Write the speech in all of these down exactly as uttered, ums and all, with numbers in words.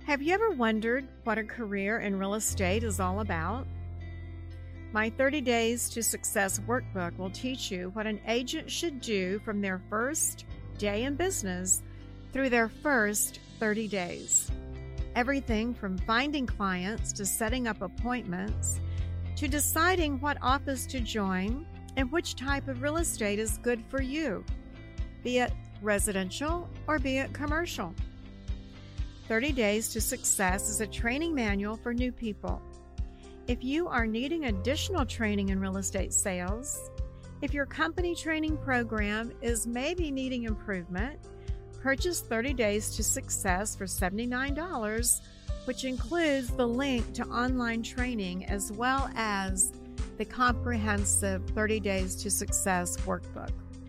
Have you ever wondered what a career in real estate is all about? My thirty Days to Success workbook will teach you what an agent should do from their first day in business through their first thirty days. Everything from finding clients to setting up appointments to deciding what office to join and which type of real estate is good for you, be it residential or be it commercial. thirty Days to Success is a training manual for new people. If you are needing additional training in real estate sales, if your company training program is maybe needing improvement, purchase thirty Days to Success for seventy-nine dollars, which includes the link to online training as well as the comprehensive thirty Days to Success workbook.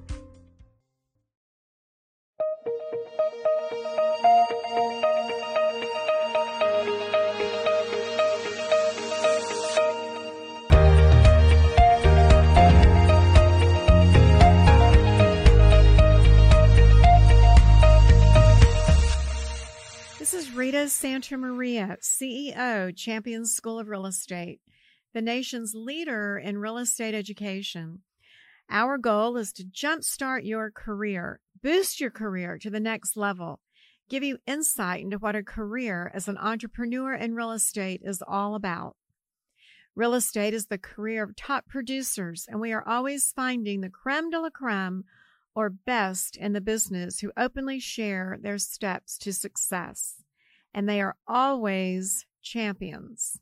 This is Rita Santa Maria, C E O, Champion School of Real Estate, the nation's leader in real estate education. Our goal is to jumpstart your career, boost your career to the next level, give you insight into what a career as an entrepreneur in real estate is all about. Real estate is the career of top producers, and we are always finding the creme de la creme or best in the business who openly share their steps to success. And they are always champions.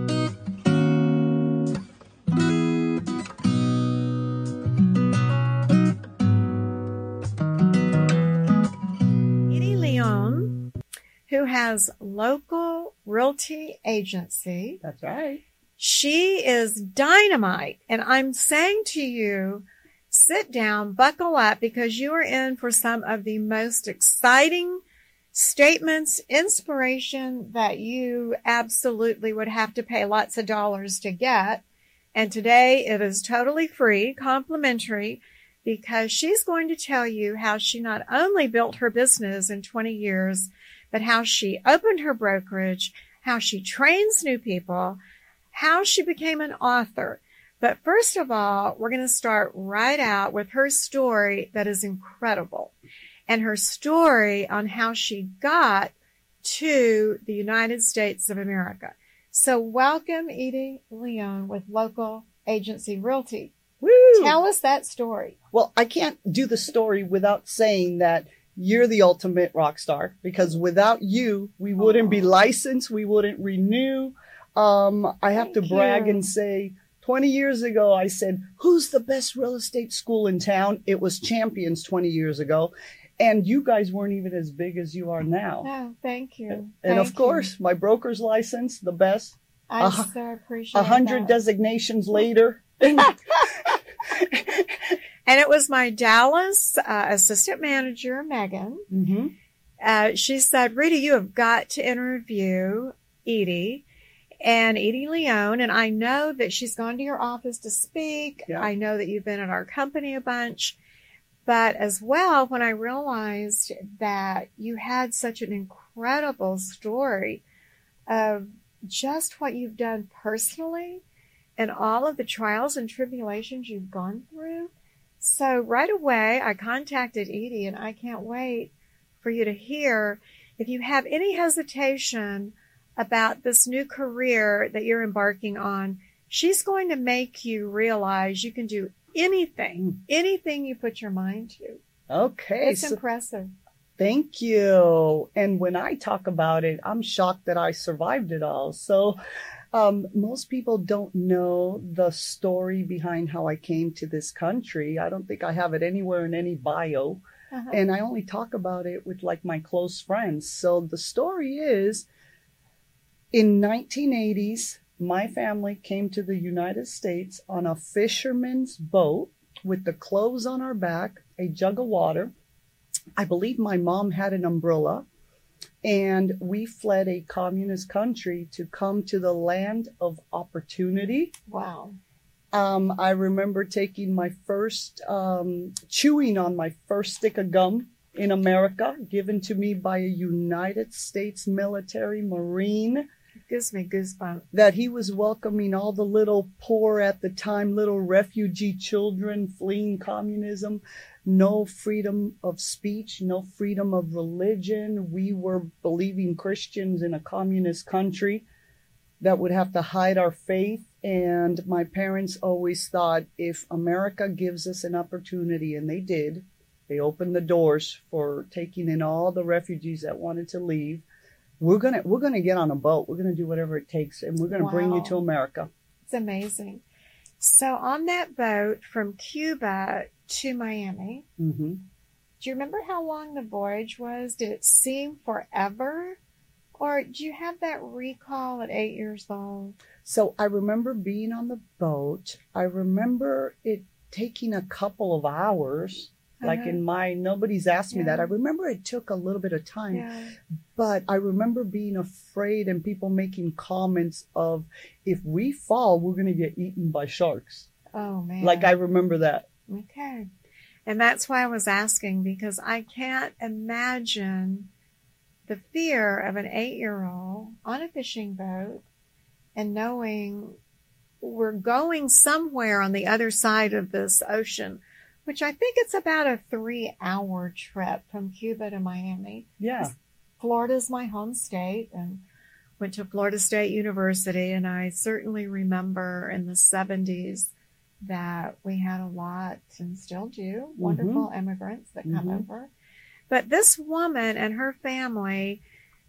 Edie Leon, who has Local Realty Agency. That's right. She is dynamite. And I'm saying to you, sit down, buckle up, because you are in for some of the most exciting statements, inspiration that you absolutely would have to pay lots of dollars to get. And today it is totally free, complimentary, because she's going to tell you how she not only built her business in twenty years, but how she opened her brokerage, how she trains new people, how she became an author. But first of all, we're going to start right out with her story that is incredible, and her story on how she got to the United States of America. So welcome, Edie Leon with Local Agency Realty. Woo! Tell us that story. Well, I can't do the story without saying that you're the ultimate rock star, because without you, we wouldn't Aww. be licensed. We wouldn't renew. Um, I have Thank to brag you. and say, twenty years ago, I said, who's the best real estate school in town? It was Champions twenty years ago. And you guys weren't even as big as you are now. Oh, thank you. And Thank of course, you. my broker's license, the best. I a- so appreciate A hundred that. designations later. And it was my Dallas uh, assistant manager, Megan. Mm-hmm. Uh, she said, Rita, you have got to interview Edie. And Edie Leon, and I know that she's gone to your office to speak. Yeah. I know that you've been at our company a bunch. But as well, when I realized that you had such an incredible story of just what you've done personally and all of the trials and tribulations you've gone through. So right away, I contacted Edie, and I can't wait for you to hear. If you have any hesitation about this new career that you're embarking on, she's going to make you realize you can do anything, anything you put your mind to. Okay. It's so- impressive. Thank you. And when I talk about it, I'm shocked that I survived it all. So um, most people don't know the story behind how I came to this country. I don't think I have it anywhere in any bio. Uh-huh. And I only talk about it with like my close friends. So the story is, in nineteen eighties, my family came to the United States on a fisherman's boat with the clothes on our back, a jug of water. I believe my mom had an umbrella, and we fled a communist country to come to the land of opportunity. Wow. Um, I remember taking my first, um, chewing on my first stick of gum in America, given to me by a United States military Marine. It gives me goosebumps. That he was welcoming all the little poor at the time, little refugee children fleeing communism. No freedom of speech, no freedom of religion. We were believing Christians in a communist country that would have to hide our faith. And my parents always thought, if America gives us an opportunity, and they did, they opened the doors for taking in all the refugees that wanted to leave. We're gonna we're gonna get on a boat. We're gonna do whatever it takes, and we're gonna Wow. bring you to America. It's amazing. So on that boat from Cuba to Miami, Mm-hmm. do you remember how long the voyage was? Did it seem forever? Or do you have that recall at eight years old? So I remember being on the boat. I remember it taking a couple of hours. Like Uh-huh. in my, nobody's asked me Yeah. that. I remember it took a little bit of time, Yeah. but I remember being afraid and people making comments of, if we fall, we're going to get eaten by sharks. Oh, man. Like I remember that. Okay. And that's why I was asking, because I can't imagine the fear of an eight-year-old on a fishing boat and knowing we're going somewhere on the other side of this ocean, which I think it's about a three-hour trip from Cuba to Miami. Yeah. Florida's my home state, and went to Florida State University, and I certainly remember in the seventies that we had a lot, and still do, wonderful immigrants that come Mhm. over. But this woman and her family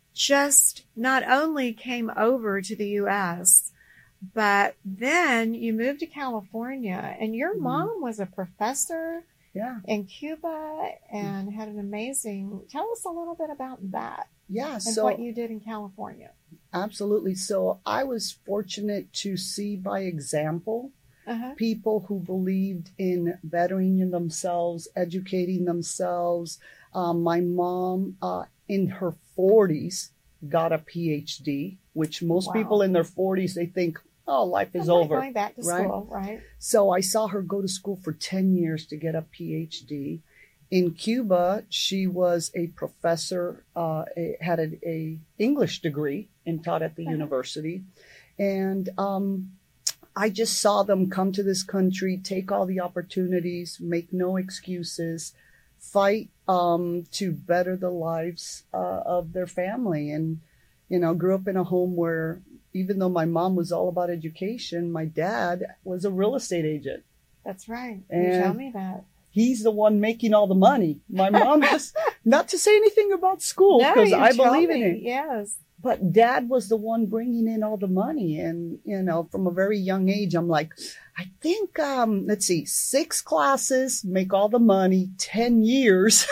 just not only came over to the U S, but then you moved to California, and your Mhm. mom was a professor Yeah. in Cuba and had an amazing, tell us a little bit about that Yeah. and So what you did in California. absolutely. So I was fortunate to see by example Uh-huh. people who believed in bettering themselves, educating themselves. Um, my mom, uh, in her forties, got a P H D, which most Wow. people in their forties, they think, oh, life is Like over. Going back to right? school, right? So I saw her go to school for ten years to get a P H D. In Cuba, she was a professor, uh, a, had a, a English degree and taught at the Uh-huh. university. And um, I just saw them come to this country, take all the opportunities, make no excuses, fight um, to better the lives uh, of their family. And, you know, grew up in a home where even though my mom was all about education, my dad was a real estate agent. That's right. And- you tell me that. He's the one making all the money. My mom has, not to say anything about school, No, because you I tell believe in me, it. Yes. But dad was the one bringing in all the money. And, you know, from a very young age, I'm like, I think, um, let's see, six classes, make all the money, ten years.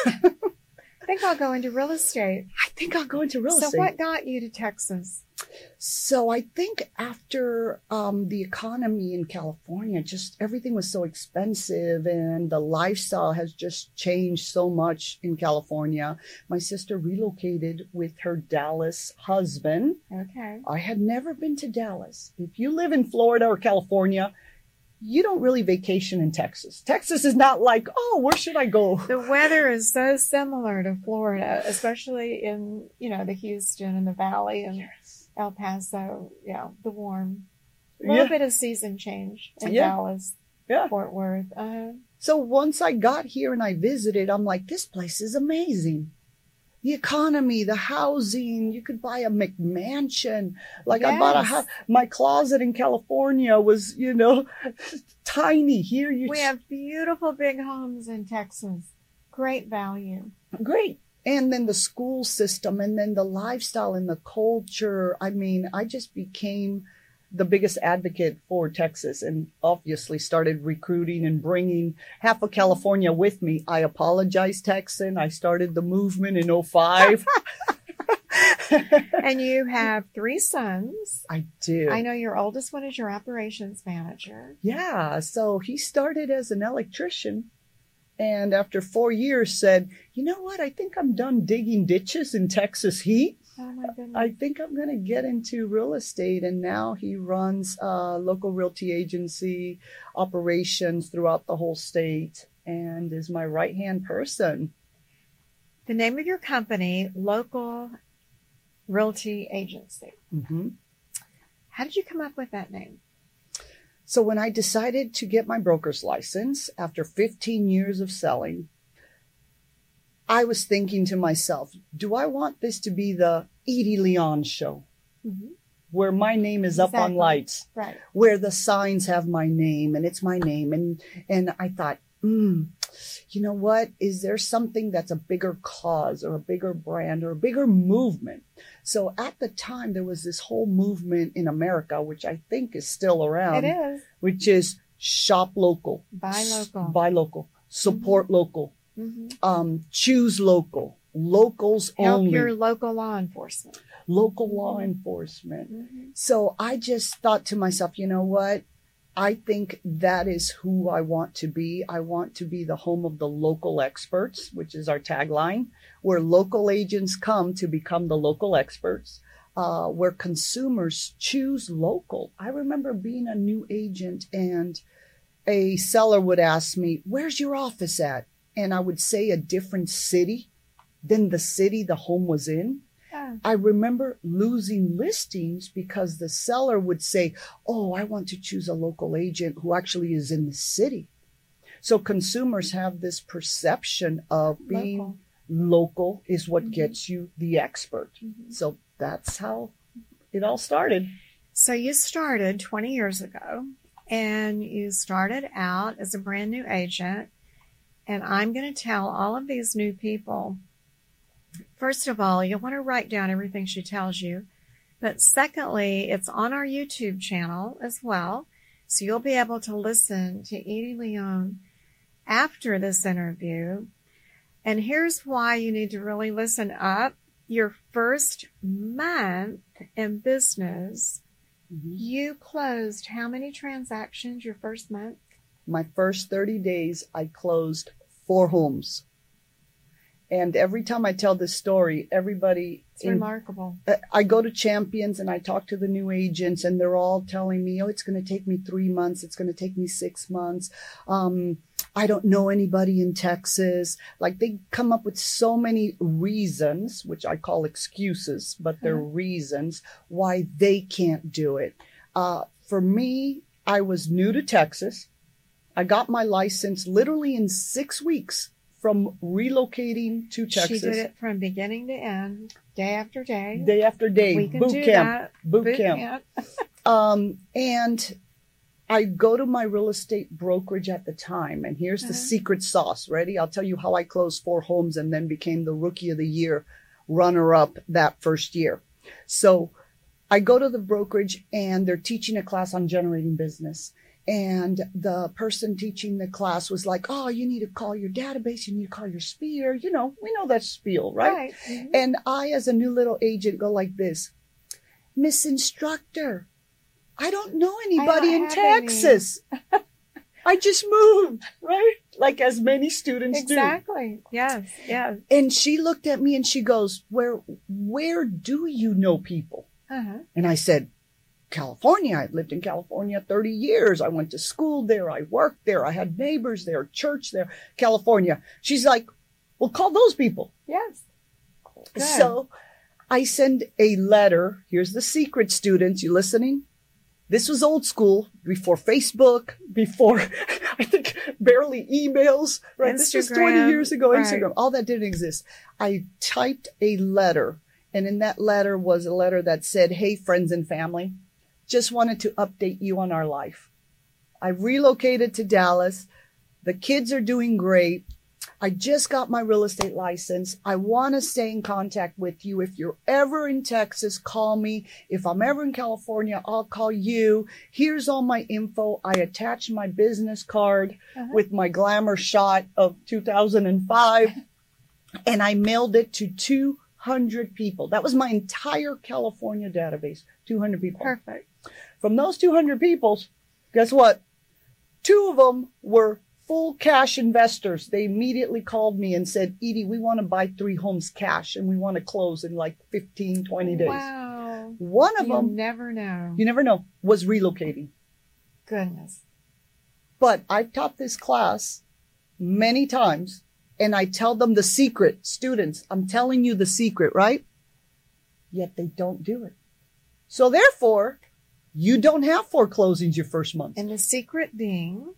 I think I'll go into real estate. I think I'll go into real so estate. what got you to Texas? So I think after um, the economy in California, just everything was so expensive and the lifestyle has just changed so much in California. My sister relocated with her Dallas husband. Okay. I had never been to Dallas. If you live in Florida or California, you don't really vacation in Texas. Texas is not like, oh, where should I go? The weather is so similar to Florida, especially in, you know, the Houston and the Valley and Yes. El Paso. Yeah, the warm. A little Yeah. bit of season change in Yeah. Dallas, Yeah. Fort Worth. Uh, So once I got here and I visited, I'm like, this place is amazing. The economy, the housing, you could buy a McMansion. Like I bought a Yes. house. My closet in California was, you know, tiny. Here you we have beautiful big homes in Texas. Great value. great. And then the school system and then the lifestyle and the culture. I mean, I just became the biggest advocate for Texas and obviously started recruiting and bringing half of California with me. I apologize, Texan. I started the movement in oh five. And you have three sons. I do. I know your oldest one is your operations manager. Yeah. So he started as an electrician and after four years said, you know what? I think I'm done digging ditches in Texas heat. Oh my goodness. I think I'm going to get into real estate. And now he runs a local realty agency operations throughout the whole state and is my right-hand person. The name of your company, Local Realty Agency. Mm-hmm. How did you come up with that name? So when I decided to get my broker's license after fifteen years of selling, I was thinking to myself, do I want this to be the Edie Leon show? Mm-hmm. Where my name is exactly. up on lights, right? Where the signs have my name and it's my name. And, and I thought, hmm, you know what? Is there something that's a bigger cause or a bigger brand or a bigger movement? So at the time, there was this whole movement in America, which I think is still around. It is. Which is shop local. Buy local. Buy local. Support mm-hmm. local. Mm-hmm. Um, choose local. Locals Help only. your local law enforcement. Local law enforcement. Mm-hmm. So I just thought to myself, you know what? I think that is who I want to be. I want to be the home of the local experts, which is our tagline, where local agents come to become the local experts, uh, where consumers choose local. I remember being a new agent and a seller would ask me, where's your office at? And I would say a different city than the city the home was in. Yeah. I remember losing listings because the seller would say, oh, I want to choose a local agent who actually is in the city. So consumers have this perception of being local, local is what mm-hmm. gets you the expert. Mm-hmm. So that's how it all started. So you started twenty years ago and you started out as a brand new agent. And I'm going to tell all of these new people, first of all, you'll want to write down everything she tells you. But secondly, it's on our YouTube channel as well. So you'll be able to listen to Edie Leon after this interview. And here's why you need to really listen up. Your first month in business, mm-hmm. you closed how many transactions your first month? My first thirty days, I closed four homes. And every time I tell this story, everybody... It's in, remarkable. I go to Champions and I talk to the new agents and they're all telling me, oh, it's going to take me three months. It's going to take me six months. Um, I don't know anybody in Texas. Like they come up with so many reasons, which I call excuses, but they're uh-huh. reasons why they can't do it. Uh, for me, I was new to Texas. I got my license literally in six weeks. From relocating to Texas. She did it from beginning to end, day after day. Day after day. We can boot do camp. that. Boot, boot camp. camp. um, and I go to my real estate brokerage at the time, and here's the uh-huh. secret sauce. Ready? I'll tell you how I closed four homes and then became the Rookie of the Year runner-up that first year. So I go to the brokerage, and they're teaching a class on generating business. And the person teaching the class was like, oh, you need to call your database. You need to call your sphere. You know, we know that spiel, right? right. Mm-hmm. And I, as a new little agent, go like this. Miss Instructor, I don't know anybody don't in Texas. Any. I just moved, right? Like as many students exactly. do. Exactly. Yes, yes. And she looked at me and she goes, where, where do you know people? Uh-huh. And I said, California. I lived in California thirty years. I went to school there. I worked there. I had neighbors there, church there, California. She's like, well, call those people. Yes. Good. So I send a letter. Here's the secret, students. You listening? This was old school, before Facebook, before, I think, barely emails, right? Instagram, this was twenty years ago, right. Instagram. All that didn't exist. I typed a letter, and in that letter was a letter that said, hey, friends and family. Just wanted to update you on our life. I relocated to Dallas. The kids are doing great. I just got my real estate license. I want to stay in contact with you. If you're ever in Texas, call me. If I'm ever in California, I'll call you. Here's all my info. I attached my business card uh-huh. with my glamour shot of two thousand five, and I mailed it to two hundred people. That was my entire California database, two hundred people. Perfect. From those two hundred people, guess what? Two of them were full cash investors. They immediately called me and said, Edie, we want to buy three homes cash and we want to close in like fifteen, twenty days. Wow. One of you them, you never know. You never know, was relocating. Goodness. But I've taught this class many times, and I tell them the secret. Students, I'm telling you the secret, right? Yet they don't do it. So therefore, you don't have four closings your first month. And the secret being?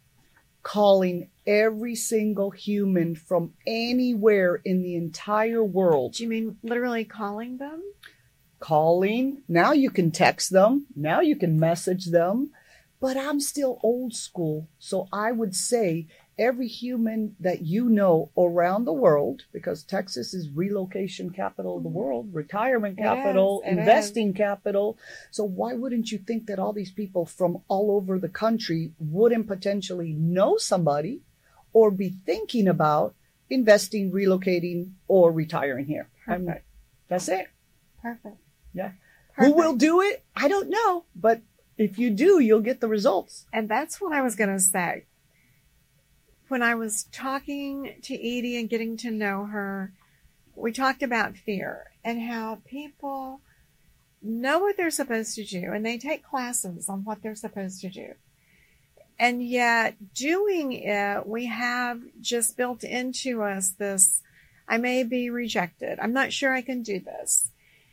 Calling every single human from anywhere in the entire world. Do you mean literally calling them? Calling. Now you can text them. Now you can message them. But I'm still old school. So I would say every human that you know around the world, because Texas is relocation capital of the world, retirement capital, it is, it investing is. capital. So why wouldn't you think that all these people from all over the country wouldn't potentially know somebody or be thinking about investing, relocating, or retiring here? Perfect. I'm, that's it. Perfect. Yeah. Perfect. Who will do it? I don't know. But if you do, you'll get the results. And that's what I was going to say. When I was talking to Edie and getting to know her, we talked about fear and how people know what they're supposed to do and they take classes on what they're supposed to do. And yet doing it, we have just built into us this, I may be rejected. I'm not sure I can do this.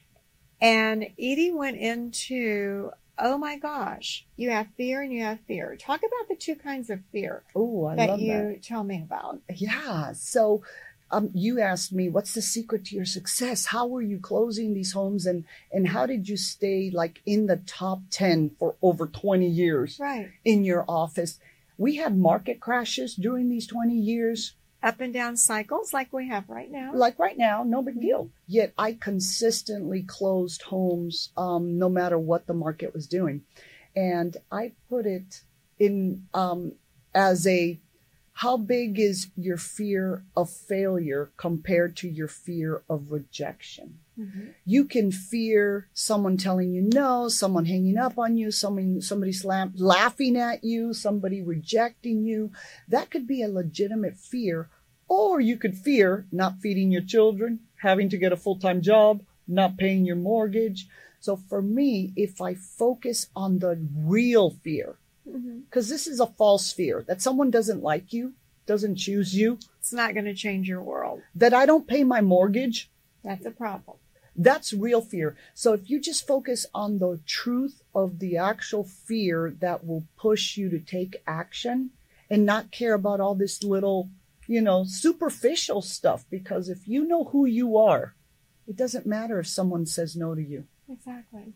And Edie went into, oh my gosh, you have fear and you have fear. Talk about the two kinds of fear Oh, I that love you that. tell me about. Yeah. So um, you asked me, what's the secret to your success? How were you closing these homes and, and how did you stay like in the top ten for over twenty years Right. in your office? We had market crashes during these twenty years. Up and down cycles like we have right now. Like right now, no big deal. Yet I consistently closed homes um, no matter what the market was doing. And I put it in um, as a, how big is your fear of failure compared to your fear of rejection? Mm-hmm. You can fear someone telling you no, someone hanging up on you, someone, somebody slam, laughing at you, somebody rejecting you. That could be a legitimate fear. Or you could fear not feeding your children, having to get a full-time job, not paying your mortgage. So for me, if I focus on the real fear, because Mm-hmm. this is a false fear that someone doesn't like you, doesn't choose you, It's not going to change your world. that I don't pay my mortgage, That's a problem. that's real fear. So if you just focus on the truth of the actual fear that will push you to take action and not care about all this little, you know, superficial stuff, because if you know who you are, it doesn't matter if someone says no to you. Exactly.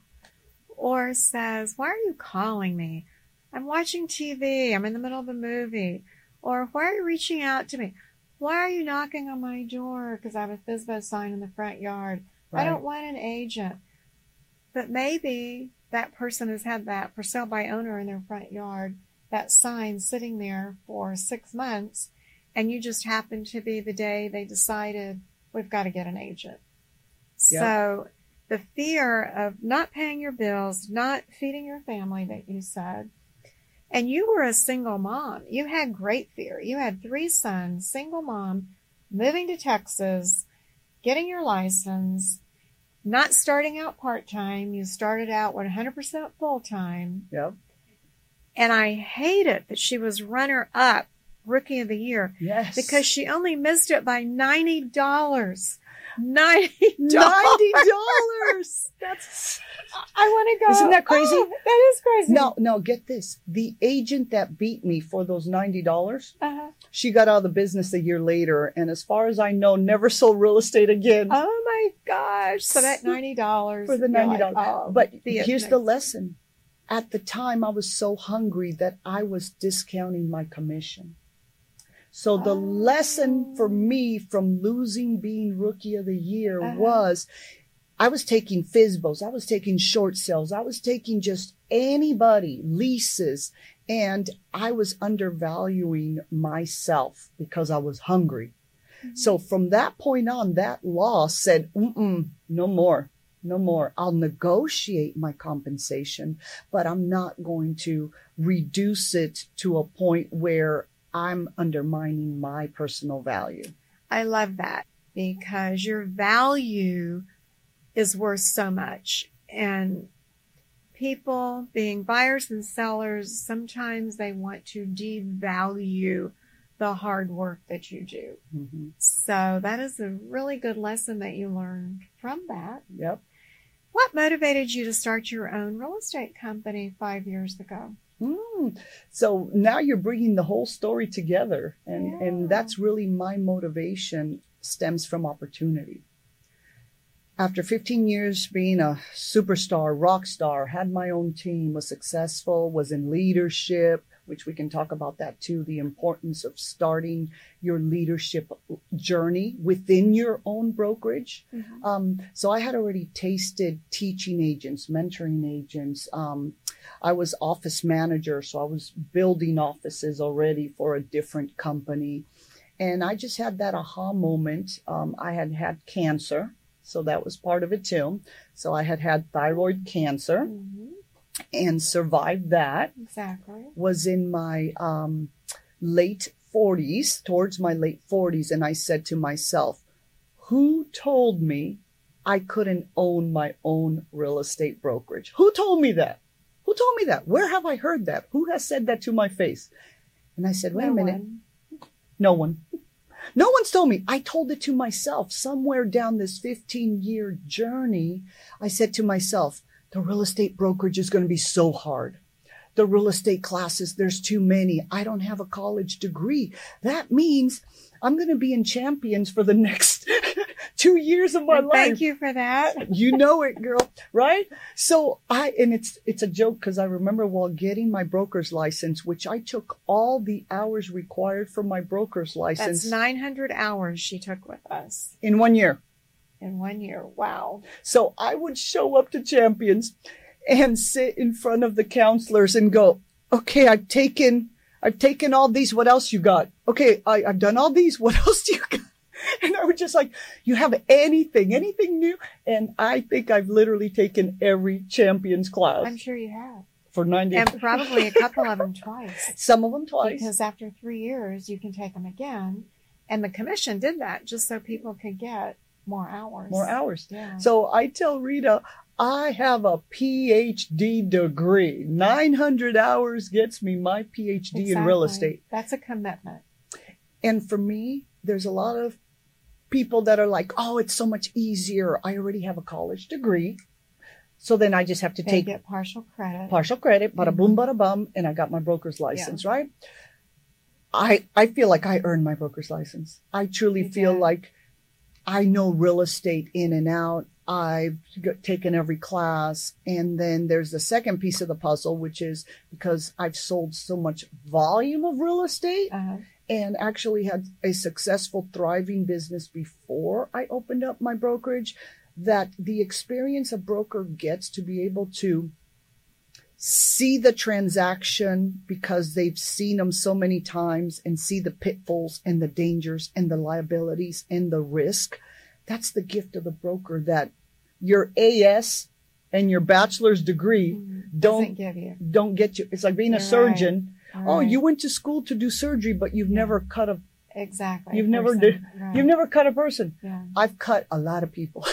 Or says, why are you calling me? I'm watching T V. I'm in the middle of a movie. Or why are you reaching out to me? Why are you knocking on my door? Because I have a F S B O sign in the front yard. I don't want an agent. But maybe that person has had that for sale by owner in their front yard, that sign sitting there for six months, and you just happened to be the day they decided we've got to get an agent. Yep. So the fear of not paying your bills, not feeding your family that you said, and you were a single mom. You had great fear. You had three sons, single mom, moving to Texas, getting your license, not starting out part-time. You started out one hundred percent full-time. Yep. And I hate it that she was runner-up Rookie of the Year Yes. because she only missed it by ninety dollars. ninety dollars. ninety dollars. That's, I want to go. Isn't that crazy? Oh, that is crazy. no, no, get this. The agent that beat me for those ninety dollars, Uh-huh. she got out of the business a year later. And as far as I know, never sold real estate again. Oh my gosh. So that ninety dollars. For the ninety dollars. Like, oh, but the here's the next- lesson. At the time, I was so hungry that I was discounting my commission. So the Oh. lesson for me from losing being Rookie of the Year Uh-huh. was I was taking F S B Os. I was taking short sales. I was taking just anybody, leases. And I was undervaluing myself because I was hungry. Mm-hmm. So from that point on, that law said, mm-mm, no more, no more. I'll negotiate my compensation, but I'm not going to reduce it to a point where I'm undermining my personal value. I love that because your value is worth so much. And people, being buyers and sellers, sometimes they want to devalue the hard work that you do. Mm-hmm. So that is a really good lesson that you learned from that. Yep. What motivated you to start your own real estate company five years ago? Mm. So now you're bringing the whole story together. And, Yeah. and that's really my motivation, stems from opportunity. After fifteen years being a superstar, rock star, had my own team, was successful, was in leadership, which we can talk about that too, the importance of starting your leadership journey within your own brokerage. Mm-hmm. Um, so I had already tasted teaching agents, mentoring agents. Um, I was office manager, so I was building offices already for a different company. And I just had that aha moment. Um, I had had cancer, so that was part of it too. So I had had thyroid cancer. Mm-hmm. And survived that. Exactly. Was in my um, late forties, towards my late forties. And I said to myself, who told me I couldn't own my own real estate brokerage? Who told me that? Who told me that? Where have I heard that? Who has said that to my face? And I said, wait No a minute. one. No one. No one's told me. I told it to myself. Somewhere down this fifteen-year journey, I said to myself, the real estate brokerage is going to be so hard. The real estate classes, there's too many. I don't have a college degree. That means I'm going to be in Champions for the next two years of my And life. Thank you for that. You know it, girl, right? So I, and it's, it's a joke because I remember while getting my broker's license, which I took all the hours required for my broker's license. That's nine hundred hours she took with us in one year. in one year. Wow. So I would show up to Champions and sit in front of the counselors and go, okay, I've taken, I've taken all these. What else you got? Okay. I, I've done all these. What else do you got? And I would just like, you have anything, anything new? And I think I've literally taken every Champions class I'm sure you have. for ninety. And probably a couple of them twice. Some of them twice. Because after three years, you can take them again. And the commission did that just so people could get more hours. More hours. Yeah. So I tell Rita, I have a P H D degree. nine hundred hours gets me my P H D in real Exactly. estate. That's a commitment. And for me, there's a lot of people that are like, oh, it's so much easier. I already have a college degree. So then I just have to They take get partial credit. partial credit, bada boom, bada bum, and I got my broker's license, Yeah. right? I I feel like I earned my broker's license. I truly You feel did. like I know real estate in and out. I've g- taken every class. And then there's the second piece of the puzzle, which is because I've sold so much volume of real estate Uh, and actually had a successful, thriving business before I opened up my brokerage, that the experience a broker gets to be able to see the transaction because they've seen them so many times and see the pitfalls and the dangers and the liabilities and the risk. That's the gift of the broker, that your A S and your bachelor's degree doesn't don't give you. don't get you. It's like being a You're surgeon. right. Oh, Right. you went to school to do surgery, but you've Yeah. never cut a Exactly. you've never person. did Right. you've never cut a person. Yeah. I've cut a lot of people.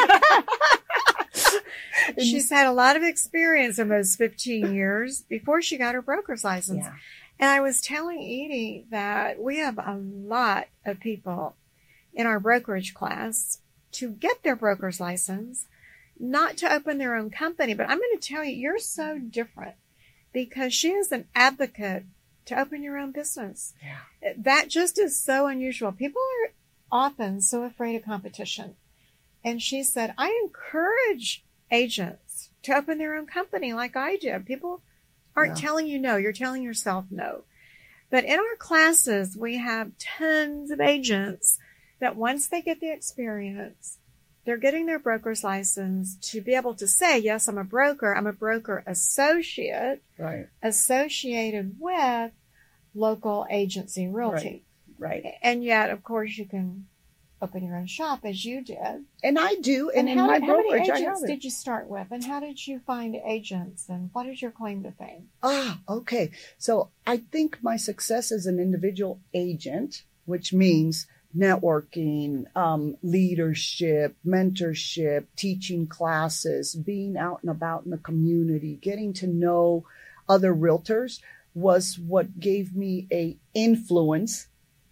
She's had a lot of experience in those fifteen years before she got her broker's license. Yeah. And I was telling Edie that we have a lot of people in our brokerage class to get their broker's license, not to open their own company. But I'm going to tell you, you're so different because she is an advocate to open your own business. Yeah. That just is so unusual. People are often so afraid of competition. And she said, I encourage agents to open their own company like I did. People aren't Yeah. telling you no. You're telling yourself no. But in our classes, we have tons of agents that once they get the experience, they're getting their broker's license to be able to say, yes, I'm a broker. I'm a broker associate Right. associated with local agency realty. Right. And yet, of course, you can open your own shop as you did. And I do. And, in how, my how many brokerage, I agents have it. did you start with? And how did you find agents? And what is your claim to fame? Ah, okay. So I think my success as an individual agent, which means networking, um, leadership, mentorship, teaching classes, being out and about in the community, getting to know other realtors, was what gave me a influence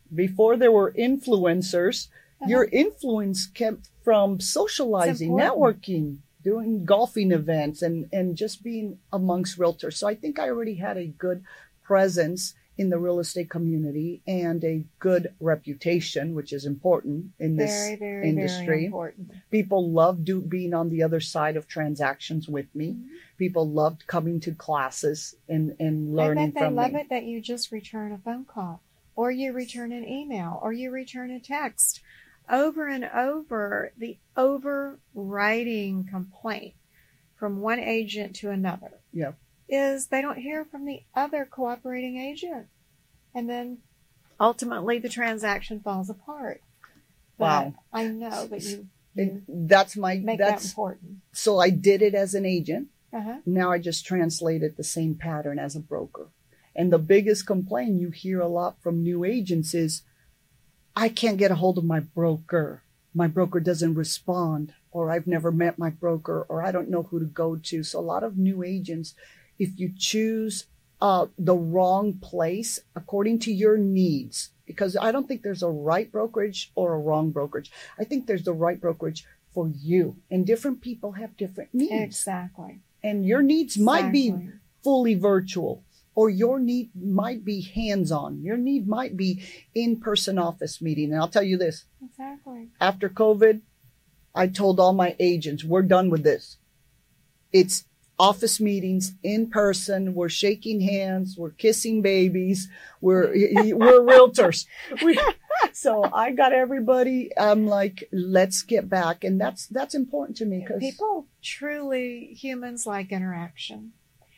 Before there were influencers, Uh-huh. your influence came from socializing, important. networking, doing golfing events, and, and just being amongst realtors. So I think I already had a good presence in the real estate community and a good reputation, which is important in this Very, very, industry. very important. People loved do, being on the other side of transactions with me. Mhm. People loved coming to classes and, and I learning bet they from love me. it that you just return a phone call, or you return an email, or you return a text. Over and over, the overriding complaint from one agent to another Yeah. is they don't hear from the other cooperating agent. And then ultimately the transaction falls apart. But Wow. I know that you, And you that's my, make that that's, important. so I did it as an agent. Uh-huh. Now I just translated the same pattern as a broker. And the biggest complaint you hear a lot from new agents is, I can't get a hold of my broker. My broker doesn't respond, or I've never met my broker, or I don't know who to go to. So a lot of new agents, if you choose uh, the wrong place according to your needs, because I don't think there's a right brokerage or a wrong brokerage. I think there's the right brokerage for you, and different people have different needs. Exactly. And your needs might be Exactly. fully virtual, or your need might be hands-on. Your need might be in-person office meeting. And I'll tell you this, Exactly. after COVID, I told all my agents, we're done with this. It's office meetings in person. We're shaking hands. We're kissing babies. We're, we're realtors. We, so I got everybody. I'm like, let's get back. And that's, that's important to me because People truly, humans like interaction.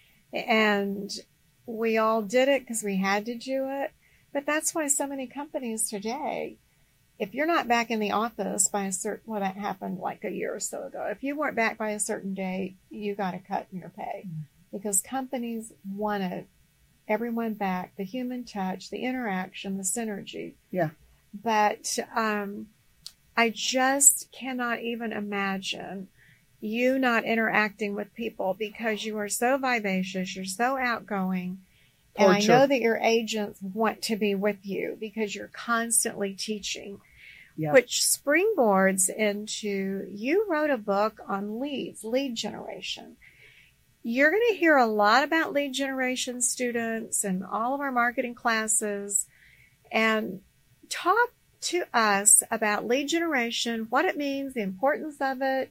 And we all did it because we had to do it. But that's why so many companies today, if you're not back in the office by a certain, well, that happened like a year or so ago. If you weren't back by a certain date, you got a cut in your pay Mm. because companies wanted everyone back, the human touch, the interaction, the synergy. Yeah. But um, I just cannot even imagine you not interacting with people because you are so vivacious, you're so outgoing. And I Torture. know that your agents want to be with you because you're constantly teaching, Yeah. which springboards into, you wrote a book on leads, lead generation. You're going to hear a lot about lead generation students and all of our marketing classes. And talk to us about lead generation, what it means, the importance of it,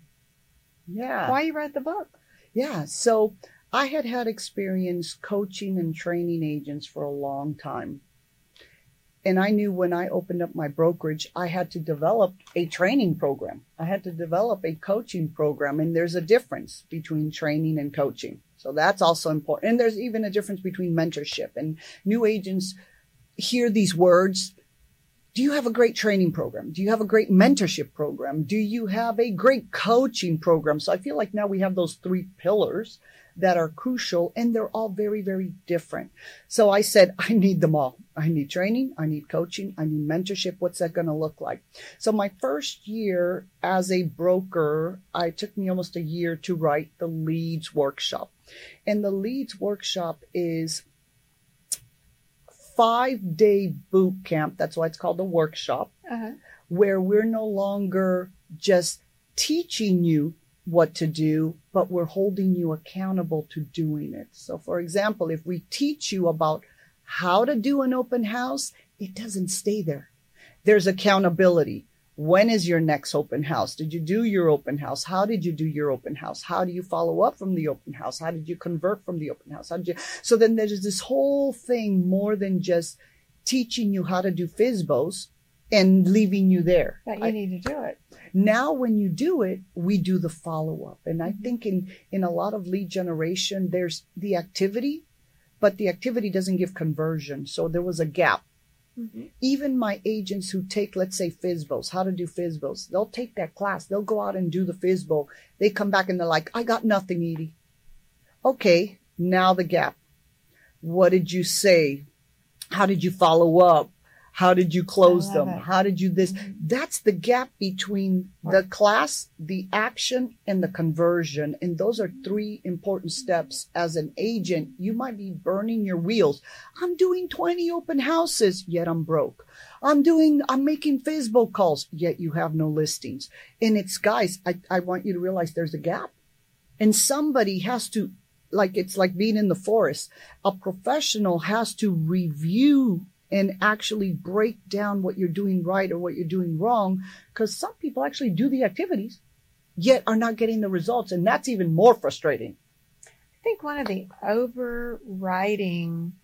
yeah. why you wrote the book. Yeah. So I had had experience coaching and training agents for a long time. And I knew when I opened up my brokerage, I had to develop a training program. I had to develop a coaching program. And there's a difference between training and coaching. So that's also important. And there's even a difference between mentorship. And new agents hear these words. Do you have a great training program? Do you have a great mentorship program? Do you have a great coaching program? So I feel like now we have those three pillars that are crucial, and they're all very, very different. So I said, I need them all. I need training. I need coaching. I need mentorship. What's that going to look like? So my first year as a broker, it took me almost a year to write the Leads Workshop. And the Leads Workshop is five day boot camp. That's why it's called a workshop, Uh-huh. where we're no longer just teaching you what to do, but we're holding you accountable to doing it. So for example, if we teach you about how to do an open house, it doesn't stay there. There's accountability. When is your next open house? Did you do your open house? How did you do your open house? How do you follow up from the open house? How did you convert from the open house? How did you? So then there's this whole thing more than just teaching you how to do F S B Os and leaving you there. But you I- need to do it. now, when you do it, we do the follow-up. And I think in, in a lot of lead generation, there's the activity, but the activity doesn't give conversion. So there was a gap. Mm-hmm. Even my agents who take, let's say, F S B Os, how to do F S B Os, they'll take that class. They'll go out and do the F S B O. They come back and they're like, I got nothing, Edie. Okay, now the gap. What did you say? How did you follow up? How did you close them? it. How did you this? That's the gap between the class, the action, and the conversion. And those are three important steps. As an agent, you might be burning your wheels. I'm doing twenty open houses, yet I'm broke. I'm doing, I'm making Facebook calls, yet you have no listings. And it's, guys, I, I want you to realize there's a gap. And somebody has to, like, it's like being in the forest. A professional has to review and actually break down what you're doing right or what you're doing wrong. Because some people actually do the activities, yet are not getting the results. And that's even more frustrating. I think one of the overriding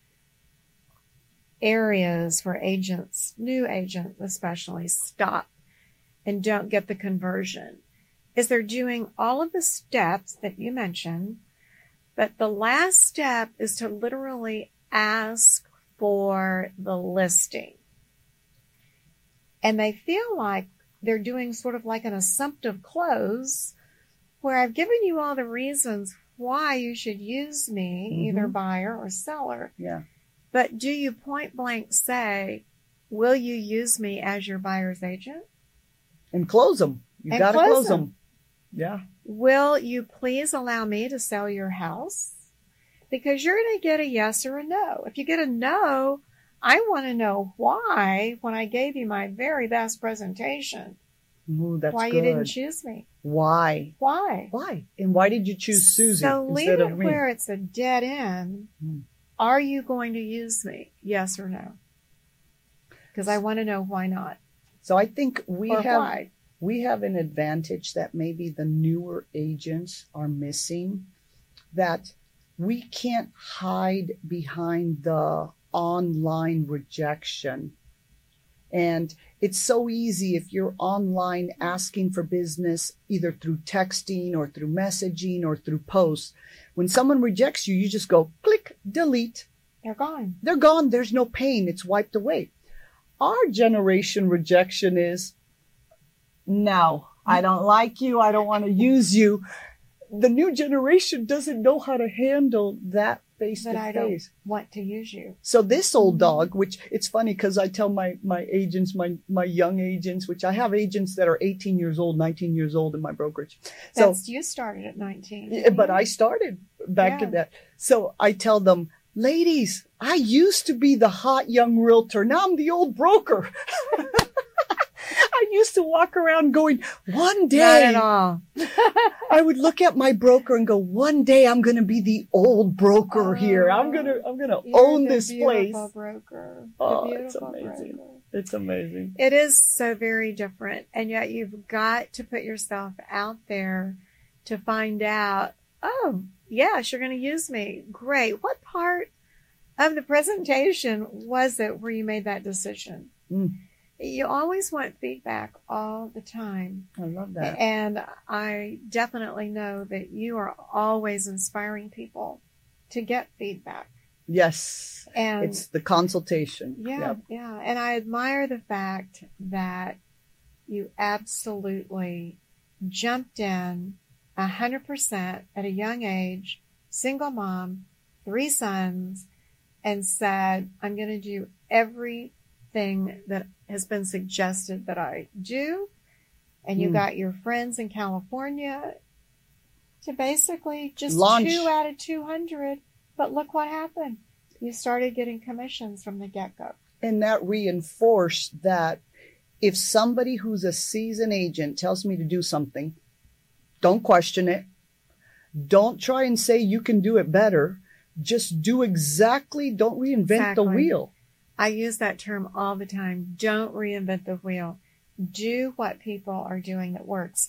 areas where agents, new agents especially, stop and don't get the conversion is they're doing all of the steps that you mentioned, but the last step is to literally ask for the listing. And they feel like they're doing sort of like an assumptive close where I've given you all the reasons why you should use me, mm-hmm. either buyer or seller. Yeah. But do you point blank say, will you use me as your buyer's agent? And close them. You got to close, close them. them. Yeah. Will you please allow me to sell your house? Because you're going to get a yes or a no. If you get a no, I want to know why, when I gave you my very best presentation, Ooh, that's why good. You didn't choose me. Why? Why? Why? And why did you choose Susie so instead of me? So leave it where it's a dead end. Hmm. Are you going to use me? Yes or no? Because I want to know why not. So I think we or have why. we have an advantage that maybe the newer agents are missing, that we can't hide behind the online rejection. And it's so easy if you're online asking for business, either through texting or through messaging or through posts. When someone rejects you, you just go click, delete. They're gone. They're gone. There's no pain. It's wiped away. Our generation rejection is, no, I don't like you. I don't want to use you. The new generation doesn't know how to handle that face to face. But I don't want to use you. So this old dog, which it's funny because I tell my, my agents, my, my young agents, which I have agents that are eighteen years old, nineteen years old in my brokerage. So That's, you started at nineteen. Yeah, but I started back yeah. to that. So I tell them, ladies, I used to be the hot young realtor. Now I'm the old broker. I used to walk around going, one day, not at all. I would look at my broker and go, one day I'm going to be the old broker oh, here. I'm going to, I'm going to own this place. Broker. Oh, it's amazing. Broker. It's amazing. It is so very different. And yet you've got to put yourself out there to find out, oh, yes, you're going to use me. Great. What part of the presentation was it where you made that decision? Mm. You always want feedback all the time. I love that. And I definitely know that you are always inspiring people to get feedback. Yes. And it's the consultation. Yeah, yep. yeah. And I admire the fact that you absolutely jumped in a hundred percent at a young age, single mom, three sons, and said, I'm going to do everything that has been suggested that I do. And you mm. got your friends in California to basically just launch. two out of two hundred. But look what happened. You started getting commissions from the get-go. And that reinforced that if somebody who's a seasoned agent tells me to do something, don't question it. Don't try and say you can do it better. Just do exactly, don't reinvent exactly. the wheel. I use that term all the time. Don't reinvent the wheel. Do what people are doing that works.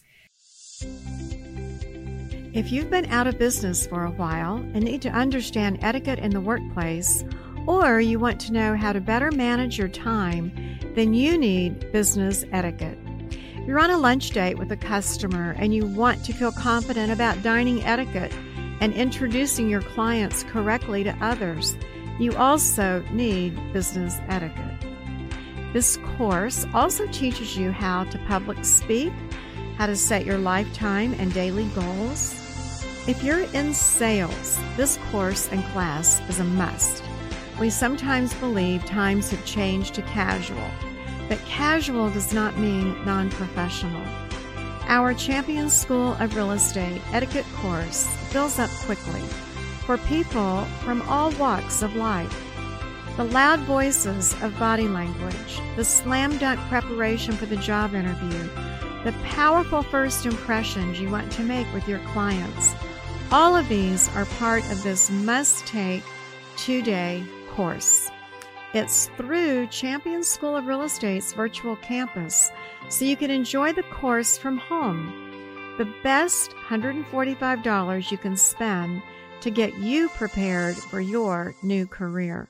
If you've been out of business for a while and need to understand etiquette in the workplace, or you want to know how to better manage your time, then you need business etiquette. You're on a lunch date with a customer and you want to feel confident about dining etiquette and introducing your clients correctly to others. You also need business etiquette. This course also teaches you how to public speak, how to set your lifetime and daily goals. If you're in sales, this course and class is a must. We sometimes believe times have changed to casual, but casual does not mean non-professional. Our Champion School of Real Estate etiquette course fills up quickly for people from all walks of life. The loud voices of body language, the slam dunk preparation for the job interview, the powerful first impressions you want to make with your clients, all of these are part of this must-take two-day course. It's through Champion School of Real Estate's virtual campus, so you can enjoy the course from home. The best one hundred forty-five dollars you can spend to get you prepared for your new career.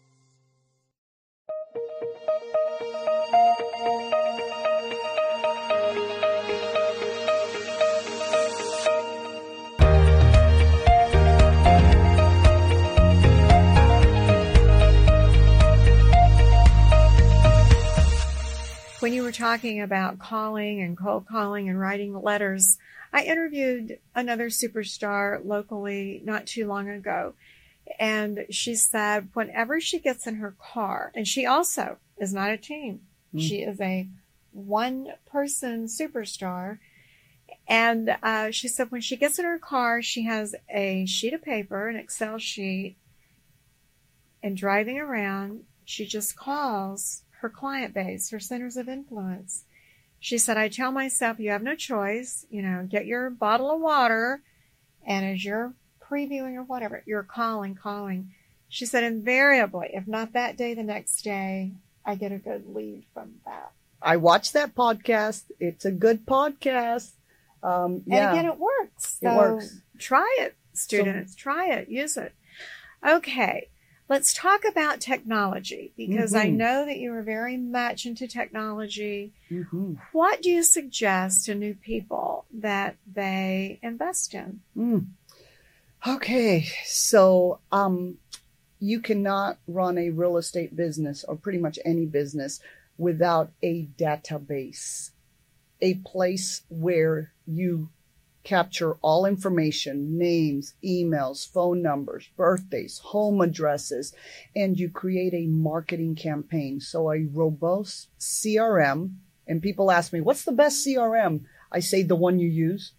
When you were talking about calling and cold calling and writing letters, I interviewed another superstar locally not too long ago. And she said whenever she gets in her car, and she also is not a team, mm. she is a one-person superstar. And uh, she said when she gets in her car, she has a sheet of paper, an Excel sheet, and driving around, she just calls her client base, her centers of influence. She said, I tell myself, you have no choice, you know, get your bottle of water, and as you're previewing or whatever, you're calling, calling. She said, invariably, if not that day, the next day, I get a good lead from that. I watched that podcast. It's a good podcast. Um, yeah. And again, it works. So it works. Try it, students. So, try it. Use it. Okay. Let's talk about technology, because mm-hmm. I know that you are very much into technology. Mm-hmm. What do you suggest to new people that they invest in? Mm. Okay, so um, you cannot run a real estate business, or pretty much any business, without a database, a place where you capture all information, names, emails, phone numbers, birthdays, home addresses, and you create a marketing campaign. So a robust C R M, and people ask me, what's the best C R M? I say the one you use.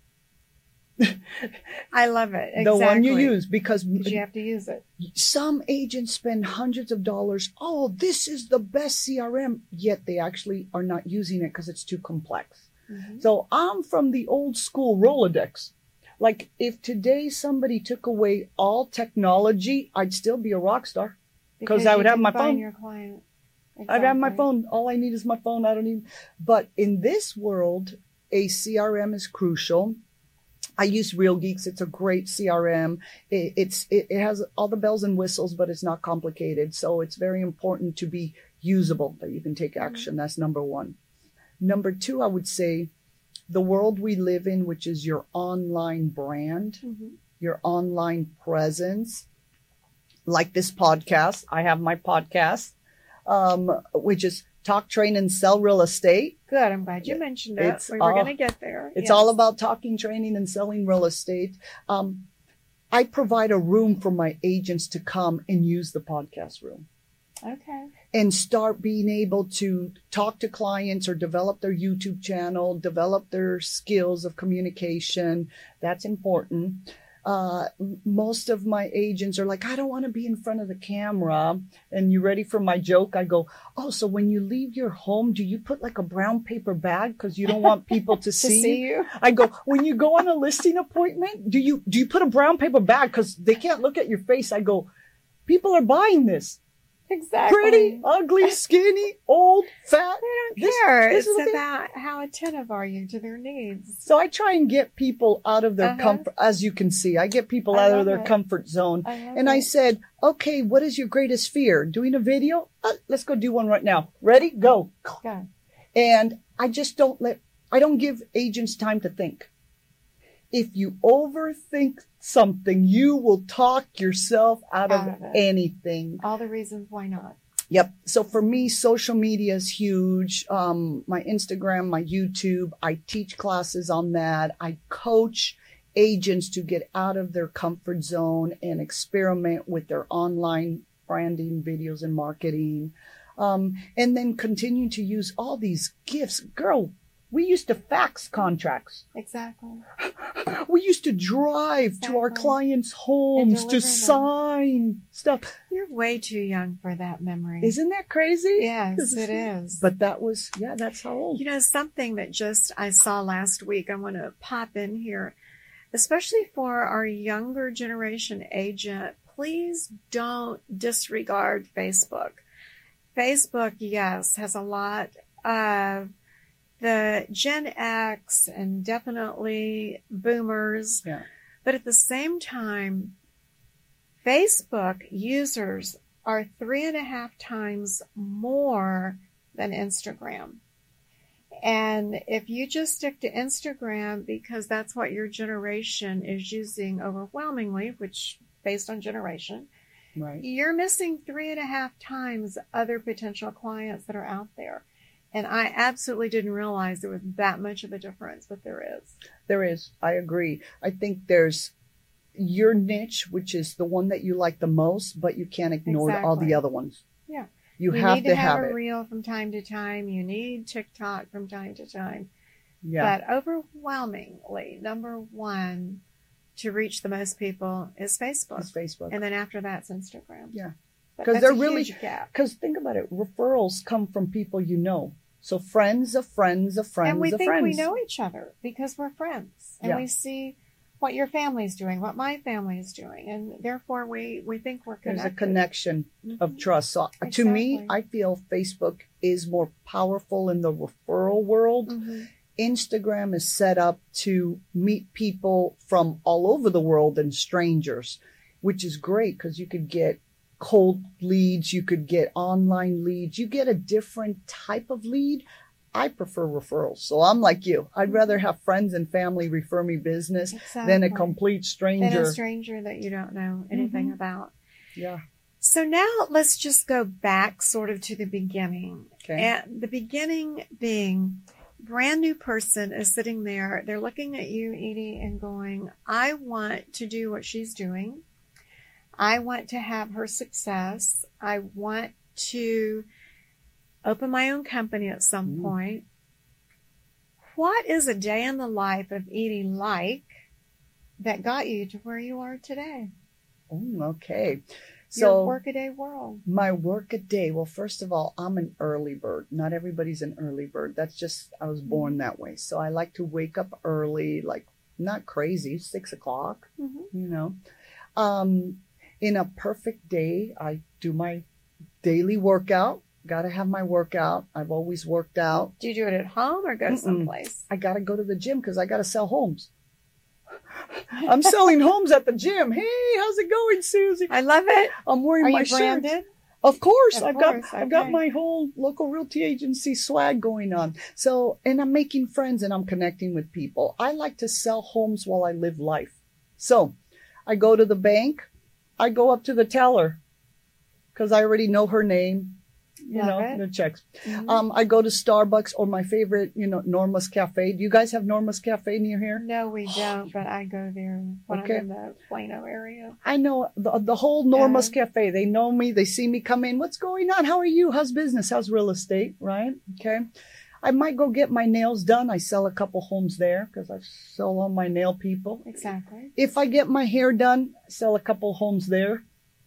I love it. Exactly. The one you use, because you have to use it. Some agents spend hundreds of dollars. Oh, this is the best C R M, yet they actually are not using it because it's too complex. Mm-hmm. So I'm from the old school Rolodex. Like if today somebody took away all technology, I'd still be a rock star because I would have my phone. Your client. Exactly. I'd have my phone. All I need is my phone. I don't need. But in this world, a C R M is crucial. I use Real Geeks. It's a great C R M. It, it's it, it has all the bells and whistles, but it's not complicated. So it's very important to be usable, that you can take action. Mm-hmm. That's number one. Number two, I would say the world we live in, which is your online brand, mm-hmm. your online presence, like this podcast. I have my podcast, um, which is Talk, Train, and Sell Real Estate. Good. I'm glad you mentioned it. It's we were going to get there. It's yes. all about talking, training, and selling real estate. Um, I provide a room for my agents to come and use the podcast room. Okay. And start being able to talk to clients or develop their YouTube channel, develop their skills of communication. That's important. Uh, most of my agents are like, I don't want to be in front of the camera. And you ready for my joke? I go, oh, so when you leave your home, do you put like a brown paper bag because you don't want people to, to see, see you? I go, when you go on a listing appointment, do you, do you put a brown paper bag because they can't look at your face? I go, people are buying this. Exactly. Pretty, ugly, skinny, old, fat. They don't care. This, this it's about how attentive are you to their needs. So I try and get people out of their uh-huh. comfort. As you can see, I get people I out of their it. comfort zone. I and it. I said, okay, what is your greatest fear? Doing a video? Uh, let's go do one right now. Ready? Go. Go. And I just don't let, I don't give agents time to think. If you overthink something, you will talk yourself out, out of, of anything. All the reasons why not. Yep. So for me, social media is huge. Um, my Instagram, my YouTube, I teach classes on that. I coach agents to get out of their comfort zone and experiment with their online branding, videos, and marketing. Um, and then continue to use all these gifts. Girl, we used to fax contracts. Exactly. We used to drive exactly. to our clients' homes to sign stuff. You're way too young for that memory. Isn't that crazy? Yes, it is. But that was, yeah, that's how old. You know, something that just I saw last week, I want to pop in here, especially for our younger generation agent, please don't disregard Facebook. Facebook, yes, has a lot of the Gen X and definitely boomers. Yeah. But at the same time, Facebook users are three and a half times more than Instagram. And if you just stick to Instagram because that's what your generation is using overwhelmingly, which based on generation, right, you're missing three and a half times other potential clients that are out there. And I absolutely didn't realize there was that much of a difference, but there is. There is. I agree. I think there's your niche, which is the one that you like the most, but you can't ignore exactly. all the other ones. Yeah. You, you have need to, to have, have a it. reel from time to time. You need TikTok from time to time. Yeah. But overwhelmingly, number one to reach the most people is Facebook. It's Facebook. And then after that, it's Instagram. Yeah. Because they're really, because think about it, referrals come from people you know. So friends of friends of friends of friends. And we think friends. we know each other because we're friends. And yeah. we see what your family's doing, what my family is doing. And therefore, we, we think we're connected. There's a connection mm-hmm. of trust. So exactly. to me, I feel Facebook is more powerful in the referral world. Mm-hmm. Instagram is set up to meet people from all over the world and strangers, which is great because you could get cold leads, you could get online leads, you get a different type of lead. I prefer referrals. So I'm like you. I'd rather have friends and family refer me business exactly. than a complete stranger. Than a stranger that you don't know anything mm-hmm. about. Yeah. So now let's just go back sort of to the beginning. Okay. And the beginning being brand new person is sitting there. They're looking at you, Edie, and going, I want to do what she's doing. I want to have her success. I want to open my own company at some mm. point. What is a day in the life of Edie like that got you to where you are today? Oh, okay. So your workaday world. My workaday. Well, first of all, I'm an early bird. Not everybody's an early bird. That's just, I was born mm-hmm. that way. So I like to wake up early, like not crazy, six o'clock, mm-hmm. you know. Um, in a perfect day, I do my daily workout. Got to have my workout. I've always worked out. Do you do it at home or go Mm-mm. someplace? I got to go to the gym because I got to sell homes. I'm selling homes at the gym. Hey, how's it going, Susie? I love it. I'm wearing Are my you branded? shirt. Of course, of I've course. got okay. I've got my whole local realty agency swag going on. So, and I'm making friends and I'm connecting with people. I like to sell homes while I live life. So, I go to the bank. I go up to the teller because I already know her name. You Love know, it. the checks. Mm-hmm. Um, I go to Starbucks or my favorite, you know, Norma's Cafe. Do you guys have Norma's Cafe near here? No, we don't, but I go there when Okay. I'm in the Plano area. I know the, the whole Norma's Yeah. Cafe. They know me. They see me come in. What's going on? How are you? How's business? How's real estate? Right? Okay. I might go get my nails done. I sell a couple homes there because I sell all my nail people. Exactly. If I get my hair done, I sell a couple homes there.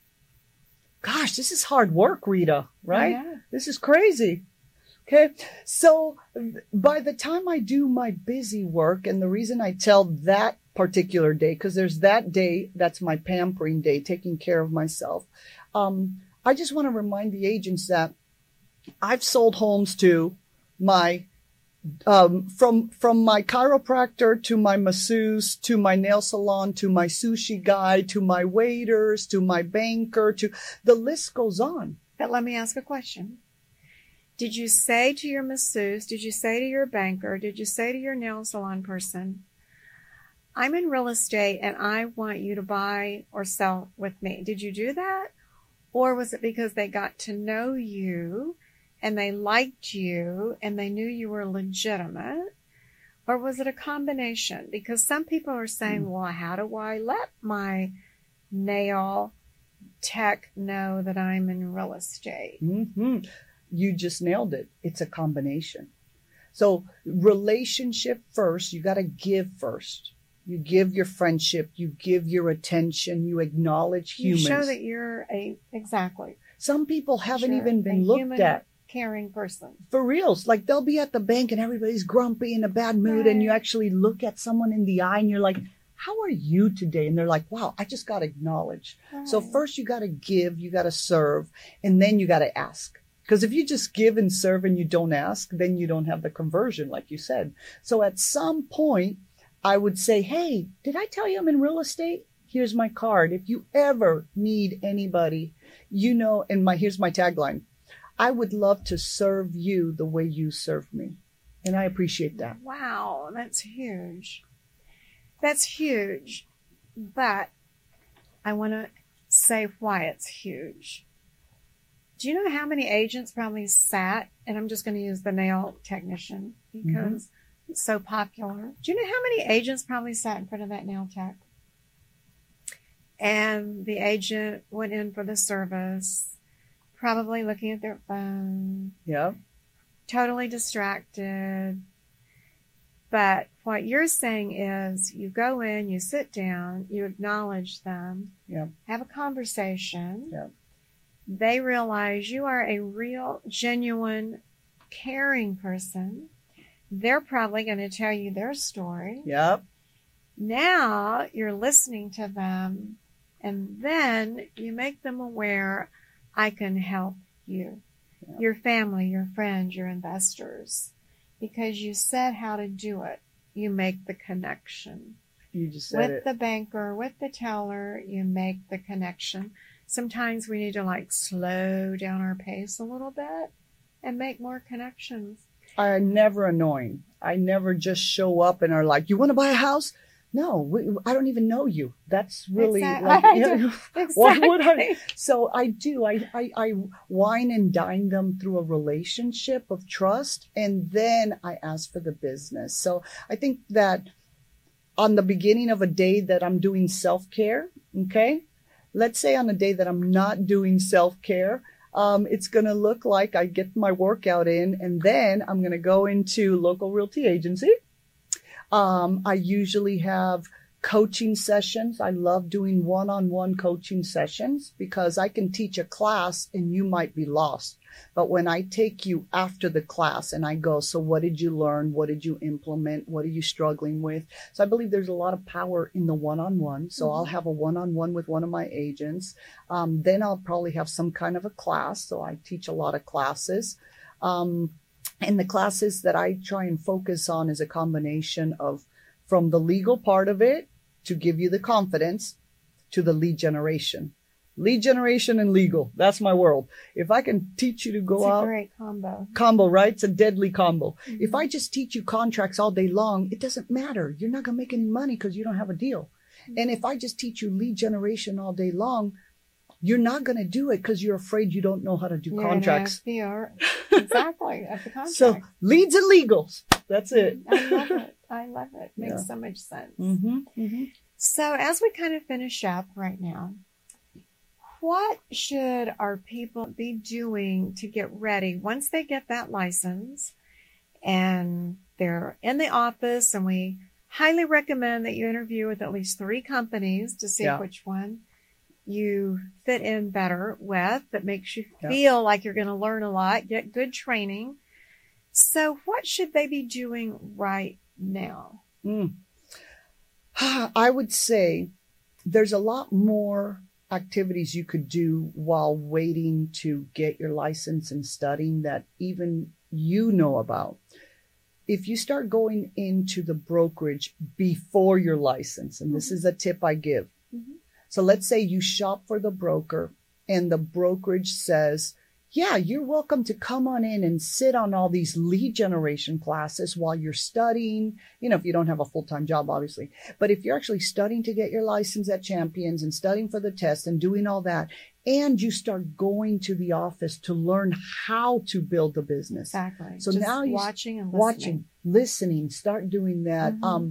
Gosh, this is hard work, Rita, right? Yeah. This is crazy. Okay. So by the time I do my busy work, and the reason I tell that particular day, because there's that day, that's my pampering day, taking care of myself. Um, I just want to remind the agents that I've sold homes to my Um, from from my chiropractor to my masseuse to my nail salon to my sushi guy to my waiters to my banker to the list goes on. But let me ask a question. Did you say to your masseuse, did you say to your banker, did you say to your nail salon person, I'm in real estate and I want you to buy or sell with me? Did you do that? Or was it because they got to know you and they liked you and they knew you were legitimate? Or was it a combination? Because some people are saying, mm. well, how do I let my nail tech know that I'm in real estate? Mm-hmm. You just nailed it. It's a combination. So relationship first, you got to give first. You give your friendship, you give your attention, you acknowledge humans. You show that you're a, exactly. Some people haven't Sure, even been a looked human, at. caring person. For reals. Like they'll be at the bank and everybody's grumpy in a bad mood. Right. And you actually look at someone in the eye and you're like, how are you today? And they're like, wow, I just got acknowledged. Right. So first you got to give, you got to serve, and then you got to ask. Because if you just give and serve and you don't ask, then you don't have the conversion, like you said. So at some point, I would say, hey, did I tell you I'm in real estate? Here's my card. If you ever need anybody, you know, and my here's my tagline. I would love to serve you the way you serve me. And I appreciate that. Wow, that's huge. That's huge. But I want to say why it's huge. Do you know how many agents probably sat, and I'm just going to use the nail technician because mm-hmm. it's so popular. Do you know how many agents probably sat in front of that nail tech? And the agent went in for the service, probably looking at their phone. Yeah. Totally distracted. But what you're saying is you go in, you sit down, you acknowledge them, yeah. have a conversation. Yeah. They realize you are a real, genuine, caring person. They're probably going to tell you their story. Yep. Now you're listening to them, and then you make them aware, I can help you, yep. Your family, your friends, your investors, because you said how to do it. You make the connection. You just said with it. the banker, with the teller, you make the connection. Sometimes we need to like slow down our pace a little bit and make more connections. Are never annoying. I never just show up and are like, you want to buy a house? No, we, I don't even know you. That's really exactly. like, yeah, exactly. why would I? So I do, I, I, I wine and dine them through a relationship of trust. And then I ask for the business. So I think that on the beginning of a day that I'm doing self-care, okay, let's say on a day that I'm not doing self-care, um, it's going to look like I get my workout in, and then I'm going to go into local realty agency. Um, I usually have coaching sessions. I love doing one-on-one coaching sessions because I can teach a class and you might be lost. But when I take you after the class and I go, so what did you learn? What did you implement? What are you struggling with? So I believe there's a lot of power in the one-on-one. So mm-hmm. I'll have a one-on-one with one of my agents. Um, then I'll probably have some kind of a class. So I teach a lot of classes. Um, and the classes that I try and focus on is a combination of from the legal part of it to give you the confidence to the lead generation. Lead generation and legal. That's my world. If I can teach you to go it's out. It's a great combo. Combo, right? It's a deadly combo. Mm-hmm. If I just teach you contracts all day long, it doesn't matter. You're not going to make any money because you don't have a deal. Mm-hmm. And if I just teach you lead generation all day long, you're not going to do it because you're afraid you don't know how to do you're contracts. Have the, exactly. At the contract. So leads and legals. That's it. I love it. I love it. Makes Yeah. so much sense. Mm-hmm. Mm-hmm. So as we kind of finish up right now, what should our people be doing to get ready once they get that license and they're in the office? And we highly recommend that you interview with at least three companies to see Yeah. which one you fit in better with, that makes you Yeah. feel like you're going to learn a lot, get good training. So what should they be doing right now? Mm. I would say there's a lot more activities you could do while waiting to get your license and studying that even you know about. If you start going into the brokerage before your license, and this mm-hmm. is a tip I give. Mm-hmm. So let's say you shop for the broker and the brokerage says, yeah, you're welcome to come on in and sit on all these lead generation classes while you're studying, you know, if you don't have a full-time job, obviously. But if you're actually studying to get your license at Champions and studying for the test and doing all that, and you start going to the office to learn how to build the business. Exactly. So Just now you're watching and listening. watching, listening, start doing that. Mm-hmm. Um,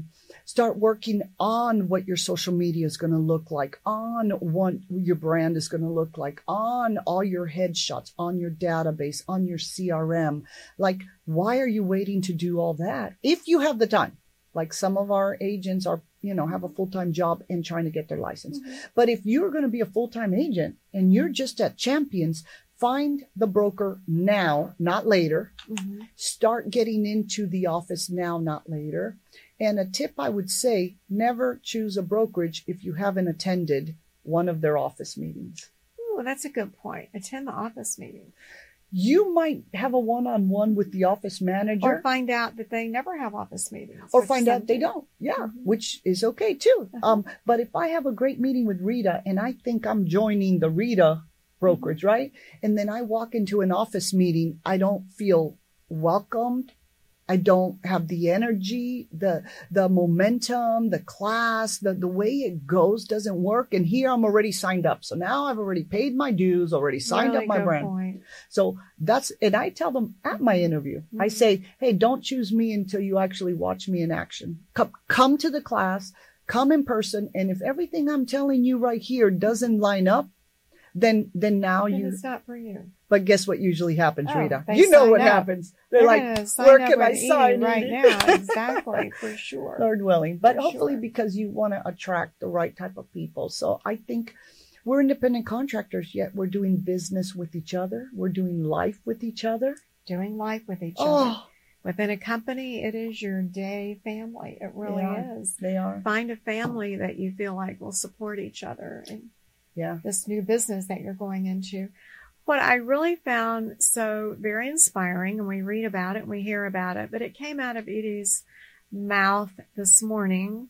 Start working on what your social media is going to look like, on what your brand is going to look like, on all your headshots, on your database, on your C R M. Like, why are you waiting to do all that? If you have the time, like some of our agents are, you know, have a full-time job and trying to get their license. Mm-hmm. But if you're going to be a full-time agent and you're just at Champions, find the broker now, not later. Mm-hmm. Start getting into the office now, not later. And a tip I would say, never choose a brokerage if you haven't attended one of their office meetings. Oh, that's a good point. Attend the office meeting. You might have a one-on-one with the office manager. Or find out that they never have office meetings. Or find out they don't. Yeah, mm-hmm. which is okay too. Uh-huh. Um, but if I have a great meeting with Rita and I think I'm joining the Rita brokerage, mm-hmm. right? And then I walk into an office meeting, I don't feel welcomed. I don't have the energy, the the momentum, the class, the, the way it goes doesn't work. And here I'm already signed up. So now I've already paid my dues, already signed really up my brand. Point. So that's, and I tell them at my interview, mm-hmm. I say, hey, don't choose me until you actually watch me in action. Come, come to the class, come in person. And if everything I'm telling you right here doesn't line up, then then now then you it's not for you. But guess what usually happens, oh, Rita? You know what up. happens. They're, They're like, where can I sign right now? Exactly, for sure. Lord willing. But for hopefully sure. because you want to attract the right type of people. So I think we're independent contractors, yet we're doing business with each other. We're doing life with each other. Doing life with each oh. other. Within a company, it is your day family. It really they is. They are. Find a family that you feel like will support each other. And yeah. this new business that you're going into. What I really found so very inspiring, and we read about it and we hear about it, but it came out of Edie's mouth this morning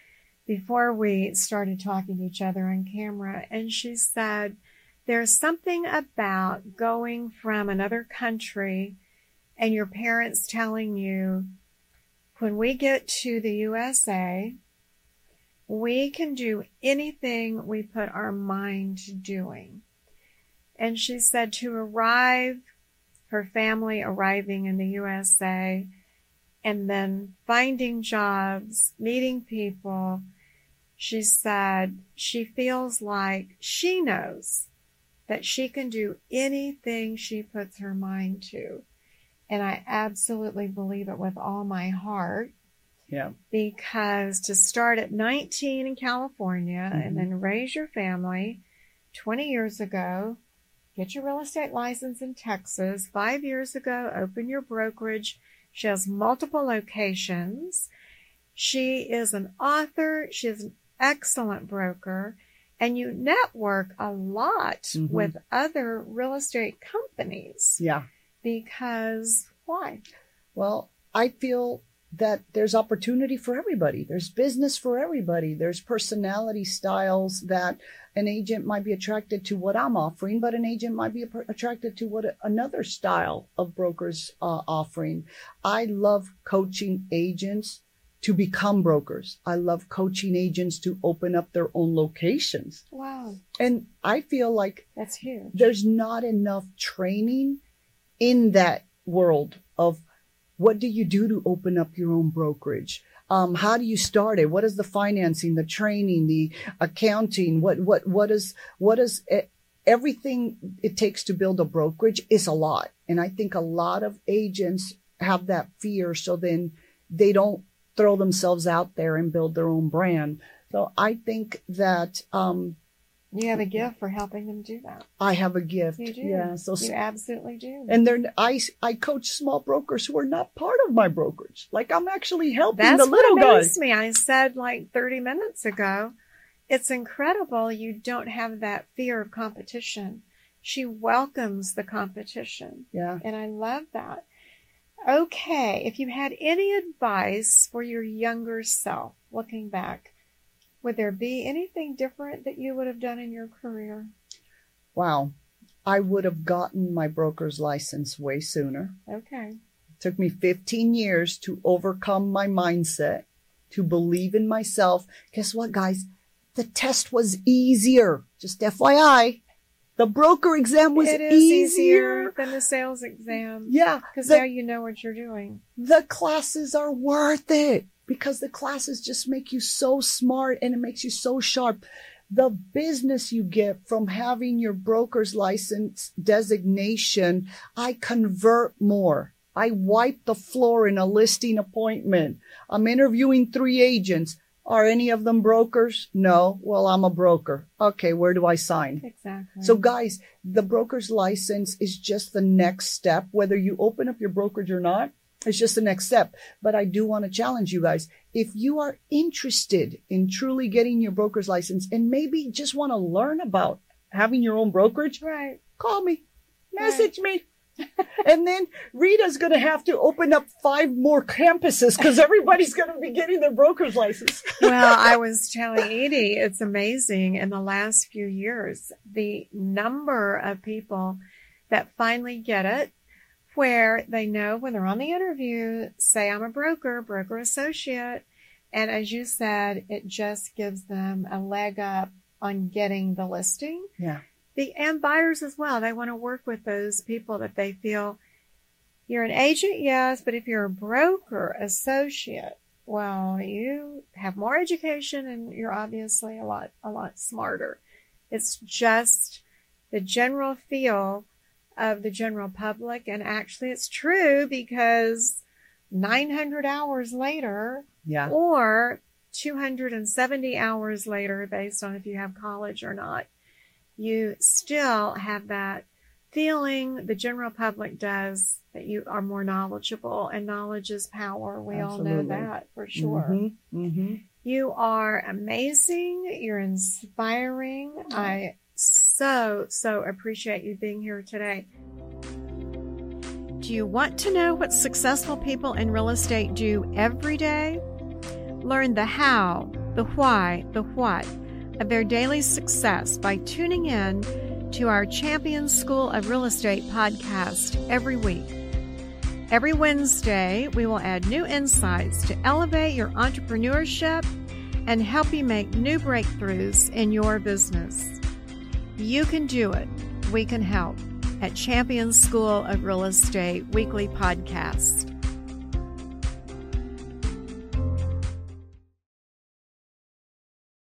before we started talking to each other on camera. And she said, there's something about going from another country and your parents telling you, when we get to the U S A, we can do anything we put our mind to doing. And she said to arrive, her family arriving in the U S A, and then finding jobs, meeting people, she said she feels like she knows that she can do anything she puts her mind to. And I absolutely believe it with all my heart. Yeah. Because to start at nineteen in California mm-hmm. and then raise your family twenty years ago, get your real estate license in Texas, five years ago, open your brokerage. She has multiple locations. She is an author. She is an excellent broker. And you network a lot mm-hmm. with other real estate companies. Yeah. Because why? Well, I feel that there's opportunity for everybody. There's business for everybody. There's personality styles that an agent might be attracted to what I'm offering, but an agent might be attracted to what another style of brokers uh, offering. I love coaching agents to become brokers. I love coaching agents to open up their own locations. Wow. And I feel like that's huge. There's not enough training in that world of what do you do to open up your own brokerage? Um, how do you start it? What is the financing, the training, the accounting? What, what, what is, what is it? Everything it takes to build a brokerage is a lot. And I think a lot of agents have that fear. So then they don't throw themselves out there and build their own brand. So I think that, um, you have a gift for helping them do that. I have a gift. You do. Yeah. So you absolutely do. And they're, I, I coach small brokers who are not part of my brokerage. Like I'm actually helping That's the little what amazed guys. me. I said like thirty minutes ago, it's incredible you don't have that fear of competition. She welcomes the competition. Yeah. And I love that. Okay. If you had any advice for your younger self, looking back, would there be anything different that you would have done in your career? Wow. I would have gotten my broker's license way sooner. Okay. It took me fifteen years to overcome my mindset, to believe in myself. Guess what, guys? The test was easier. Just F Y I. The broker exam was it is easier. easier than the sales exam. Yeah. Because the- now you know what you're doing. The classes are worth it because the classes just make you so smart and it makes you so sharp. The business you get from having your broker's license designation, I convert more. I wipe the floor in a listing appointment. I'm interviewing three agents. Are any of them brokers? No. Well, I'm a broker. Okay, where do I sign? Exactly. So guys, the broker's license is just the next step. Whether you open up your brokerage or not, it's just the next step. But I do want to challenge you guys. If you are interested in truly getting your broker's license and maybe just want to learn about having your own brokerage, right. call me, message right. me. And then Rita's going to have to open up five more campuses because everybody's going to be getting their broker's license. Well, I was telling Edie, it's amazing in the last few years, the number of people that finally get it, where they know when they're on the interview, say I'm a broker, broker associate. And as you said, it just gives them a leg up on getting the listing. Yeah. The, and buyers as well. They want to work with those people that they feel, you're an agent, yes, but if you're a broker associate, well, you have more education and you're obviously a lot, a lot smarter. It's just the general feel of the general public. And actually it's true because nine hundred hours later, yeah, or two hundred seventy hours later, based on if you have college or not, you still have that feeling, the general public does, that you are more knowledgeable, and knowledge is power. We Absolutely. all know that for sure. Mm-hmm. Mm-hmm. You are amazing. You're inspiring. Mm-hmm. I so, so appreciate you being here today. Do you want to know what successful people in real estate do every day? Learn the how, the why, the what of their daily success by tuning in to our Champion School of Real Estate podcast every week. Every Wednesday, we will add new insights to elevate your entrepreneurship and help you make new breakthroughs in your business. You can do it. We can help at Champion School of Real Estate Weekly Podcast.